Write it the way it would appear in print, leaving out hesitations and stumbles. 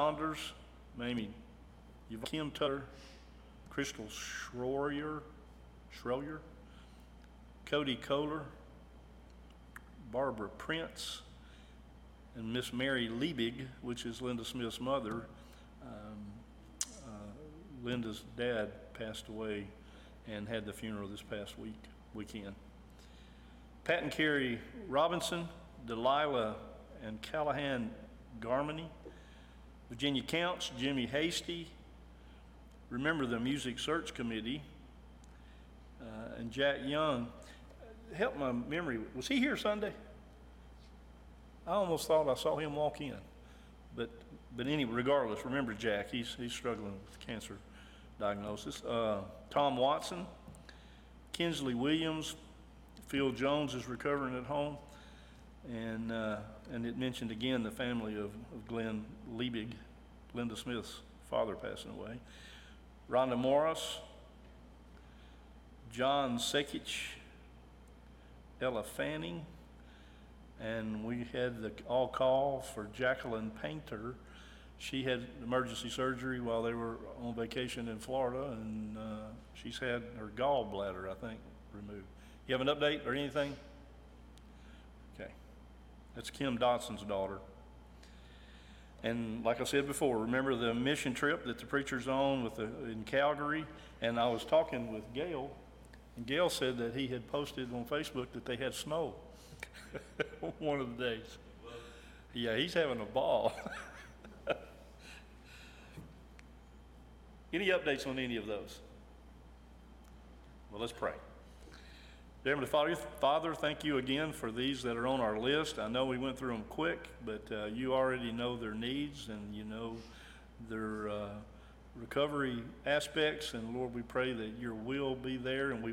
Saunders, Mamie Kim Tutter, Crystal Schroyer, Cody Kohler, Barbara Prince, and Miss Mary Liebig, which is Linda Smith's mother. Linda's dad passed away and had the funeral this past weekend. Pat and Carrie Robinson, Delilah and Callahan Garmany, Virginia Counts, Jimmy Hasty, remember the Music Search Committee, and Jack Young. Help my memory, was he here Sunday? I almost thought I saw him walk in. But anyway, regardless, remember Jack, he's struggling with cancer diagnosis. Tom Watson, Kinsley Williams, Phil Jones is recovering at home, and it mentioned again the family of Glenn Liebig, Linda Smith's father passing away. Rhonda Morris, John Sekich, Ella Fanning, and we had the all call for Jacqueline Painter. She had emergency surgery while they were on vacation in Florida, and she's had her gallbladder, I think, removed. You have an update or anything? Okay. That's Kim Dotson's daughter. And like I said before, remember the mission trip that the preacher's on in Calgary? And I was talking with Gail, and Gail said that he had posted on Facebook that they had snow one of the days. Yeah, he's having a ball. Any updates on any of those? Well, let's pray. Dear Heavenly Father, thank you again for these that are on our list. I know we went through them quick, but you already know their needs and you know their recovery aspects. And Lord, we pray that your will be there, and we